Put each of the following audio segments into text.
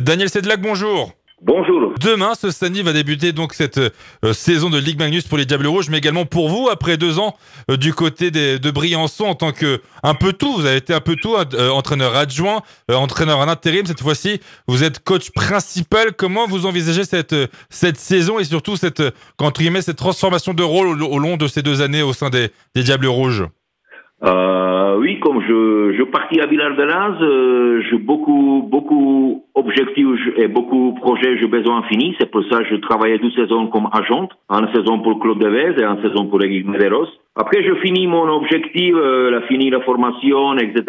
Daniel Sedlak, bonjour. Bonjour. Demain, ce samedi va débuter donc cette saison de Ligue Magnus pour les Diables Rouges, mais également pour vous, après 2 ans du côté de Briançon en tant que un peu tout. Vous avez été un peu tout, entraîneur adjoint, entraîneur en intérim. Cette fois-ci, vous êtes coach principal. Comment vous envisagez cette saison et surtout cette transformation de rôle au long de ces 2 années au sein des Diables Rouges? Oui, comme je partis à Villard-de-Lans, j'ai beaucoup objectifs et beaucoup projets, j'ai besoin fini. C'est pour ça que je travaillais 2 saisons comme agent, une saison pour le Club de Vez et une saison pour l'équipe Medeiros. Après, je finis mon objectif, finir la formation, etc.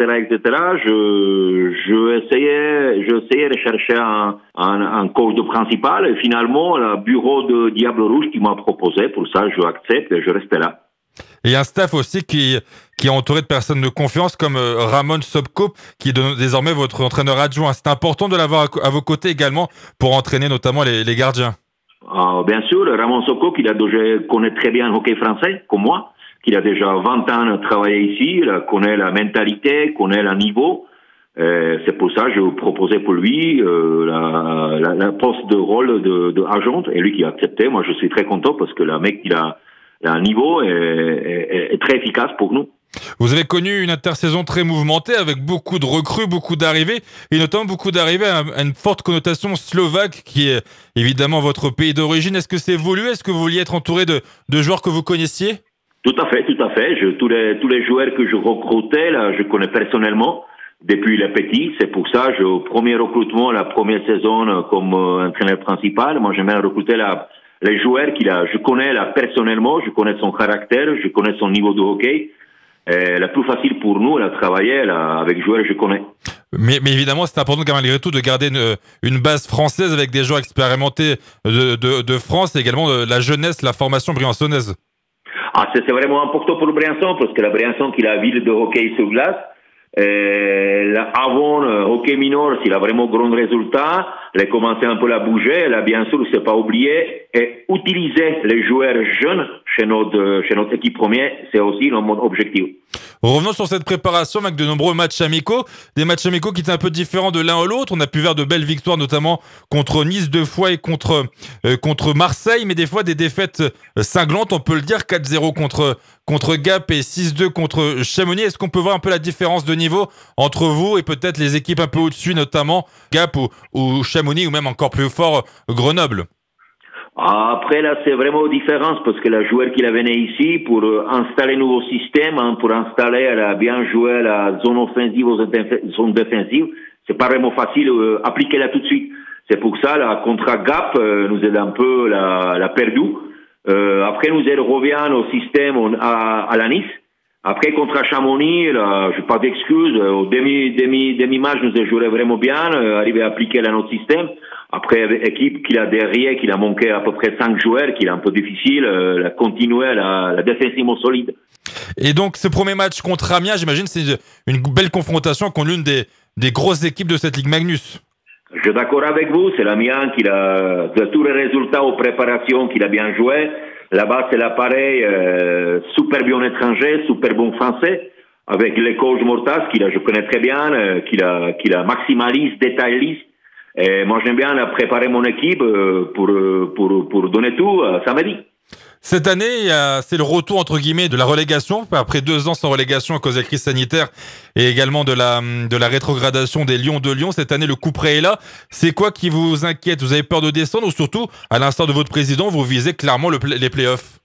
Je essayais de chercher un coach de principal et finalement, le bureau de Diable Rouge qui m'a proposé. Pour ça, je accepte et je reste là. Et un staff aussi qui est entouré de personnes de confiance comme Ramon Sobko, qui est désormais votre entraîneur adjoint. C'est important de l'avoir à vos côtés également pour entraîner notamment les gardiens. Bien sûr, Ramon Sobko, qui connaît très bien le hockey français, comme moi, qui a déjà 20 ans travaillé ici, il connaît la mentalité, connaît le niveau. C'est pour ça que je proposais pour lui la poste de rôle de agent, et lui qui a accepté. Moi, je suis très content parce que le mec, il a un niveau est très efficace pour nous. Vous avez connu une intersaison très mouvementée avec beaucoup de recrues, beaucoup d'arrivées, et notamment beaucoup d'arrivées à une forte connotation slovaque qui est évidemment votre pays d'origine. Est-ce que c'est voulu? Est-ce que vous vouliez être entouré de joueurs que vous connaissiez? Tout à fait. Tous les joueurs que je recrutais, là, je connais personnellement depuis les petits. C'est pour ça, au premier recrutement, la première saison comme entraîneur principal, moi j'aime bien recruter les joueurs je connais là personnellement, je connais son caractère, je connais son niveau de hockey. La plus facile pour nous, à travailler avec les joueurs que je connais. Mais évidemment, c'est important malgré tout de garder une base française avec des joueurs expérimentés de France et également de la jeunesse, la formation briançonnaise. C'est vraiment important pour le Briançon parce que la Briançon, qui est la ville de hockey sur glace, avant hockey minor, s'il a vraiment grand résultat, il a commencé un peu à bouger. Là, bien sûr, c'est pas oublié et utiliser les joueurs jeunes chez notre équipe première, c'est aussi mon objectif. Revenons sur cette préparation avec de nombreux matchs amicaux, des matchs amicaux qui étaient un peu différents de l'un à l'autre. On a pu voir de belles victoires, notamment contre Nice 2 fois et contre Marseille, mais des fois des défaites cinglantes, on peut le dire, 4-0 contre Gap et 6-2 contre Chamonix. Est-ce qu'on peut voir un peu la différence de niveau entre vous et peut-être les équipes un peu au-dessus, notamment Gap ou Chamonix, ou même encore plus fort Grenoble? Après, là, c'est vraiment une différence parce que la joueur qui venu ici pour installer un nouveau système, pour installer, bien jouer la zone offensive aux zones défensives, c'est pas vraiment facile appliquer là tout de suite. C'est pour ça, là, contre Gap, nous aide un peu la perdu. Après, nous revient au système à la Nice. Après, contre Chamonix, là, je n'ai pas d'excuses. Au demi-match, nous avons joué vraiment bien, arrivé à appliquer notre système. Après, avec l'équipe qui a derrière, qui a manqué à peu près 5 joueurs, qui est un peu difficile, continuer la défensivement solide. Et donc, ce premier match contre Amiens, j'imagine, c'est une belle confrontation contre l'une des grosses équipes de cette Ligue Magnus. Je suis d'accord avec vous, c'est l'Amiens qui a de tous les résultats aux préparations, qu'il a bien joué. Là-bas, c'est l'appareil super bien étranger, super bon français, avec les coachs Mortas, je connais très bien, qui la maximalise, détaillise. Et moi, j'aime bien préparer mon équipe pour donner tout samedi. Cette année, c'est le retour entre guillemets de la relégation après 2 ans sans relégation à cause de la crise sanitaire et également de la rétrogradation des Lions de Lyon. Cette année, le coup près est là. C'est quoi qui vous inquiète? Vous avez peur de descendre ou surtout, à l'instar de votre président, vous visez clairement les playoffs?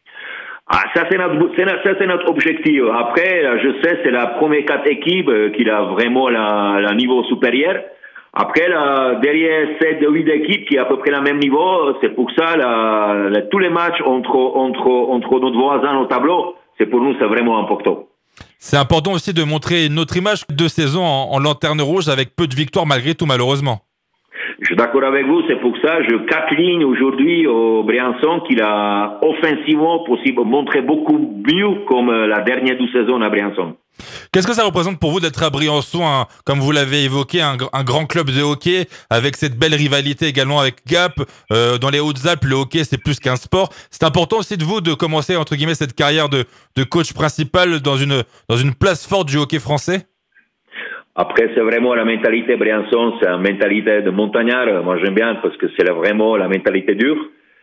Ça c'est notre objectif. Après, je sais, c'est la première 4 équipes qui a vraiment le niveau supérieur. Après, derrière 7 ou 8 équipes qui ont à peu près le même niveau, c'est pour ça tous les matchs entre nos voisins au tableau, pour nous, c'est vraiment important. C'est important aussi de montrer notre image de saison en lanterne rouge avec peu de victoires malgré tout, malheureusement. Je suis d'accord avec vous, c'est pour ça je 4 lignes aujourd'hui au Briançon qu'il a offensivement possible montrer beaucoup mieux comme la dernière 2 saisons à Briançon. Qu'est-ce que ça représente pour vous d'être à Briançon, comme vous l'avez évoqué, un grand club de hockey, avec cette belle rivalité également avec Gap? Dans les Hautes-Alpes, le hockey, c'est plus qu'un sport. C'est important aussi de vous de commencer, entre guillemets, cette carrière de coach principal dans une place forte du hockey français? Après, c'est vraiment la mentalité Briançon, c'est une mentalité de montagnard. Moi, j'aime bien parce que c'est vraiment la mentalité dure.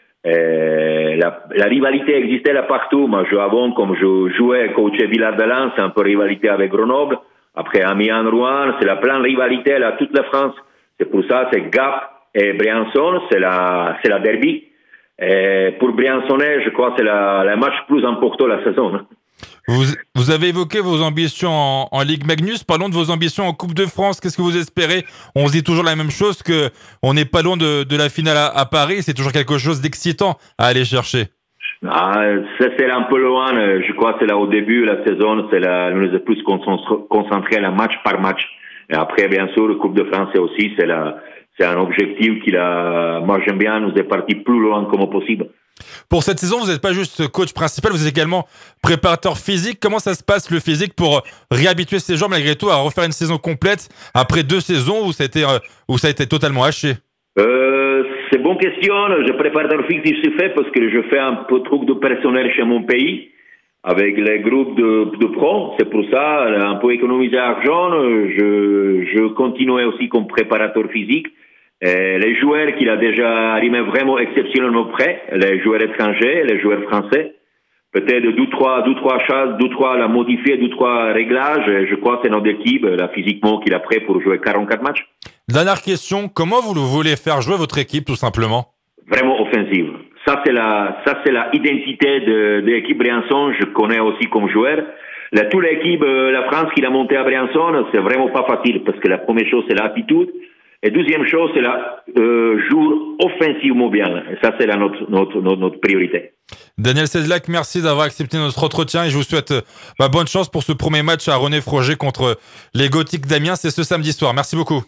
La rivalité existait là partout. Moi, avant, comme je jouais, coachais Villard-de-Lans, c'est un peu rivalité avec Grenoble. Après, Amiens-Rouen, c'est la pleine rivalité là, toute la France. C'est pour ça, c'est Gap et Briançon, c'est la derby. Et pour Briançonnais, je crois que c'est le match plus important de la saison. Vous avez évoqué vos ambitions en Ligue Magnus. Parlons de vos ambitions en Coupe de France. Qu'est-ce que vous espérez? On se dit toujours la même chose, que on n'est pas loin de la finale à Paris. C'est toujours quelque chose d'excitant à aller chercher. Ah, ça c'est un peu loin. Je crois que c'est là au début de la saison, nous sommes plus concentrés à la match par match. Et après, bien sûr, la Coupe de France aussi, c'est un objectif moi j'aime bien, nous est parti plus loin comme possible. Pour cette saison, vous n'êtes pas juste coach principal, vous êtes également préparateur physique. Comment ça se passe le physique pour réhabituer ces joueurs malgré tout à refaire une saison complète après 2 saisons où ça a été totalement haché? C'est une bonne question. Je préparateur physique, je fais parce que je fais un peu de truc de personnel chez mon pays avec les groupes de pro. C'est pour ça, un peu économiser l'argent. Je continue aussi comme préparateur physique. Les joueurs qu'il a déjà arrivé vraiment exceptionnellement près, les joueurs étrangers, les joueurs français, peut-être deux, trois choses, la modifier, 2-3 réglages. Je crois que c'est notre équipe, là, physiquement, qu'il a prêt pour jouer 44 matchs. Dernière question, comment vous voulez faire jouer votre équipe, tout simplement? Vraiment offensive. Ça, c'est la identité de l'équipe Briançon. Je connais aussi comme joueur. Toute l'équipe, la France qui a monté à Briançon, c'est vraiment pas facile parce que la première chose, c'est l'attitude. Et deuxième chose, c'est jouer offensivement bien. Et ça, c'est notre priorité. Daniel Sedlak, merci d'avoir accepté notre entretien et je vous souhaite bonne chance pour ce premier match à René Froger contre les Gothiques d'Amiens. C'est ce samedi soir. Merci beaucoup.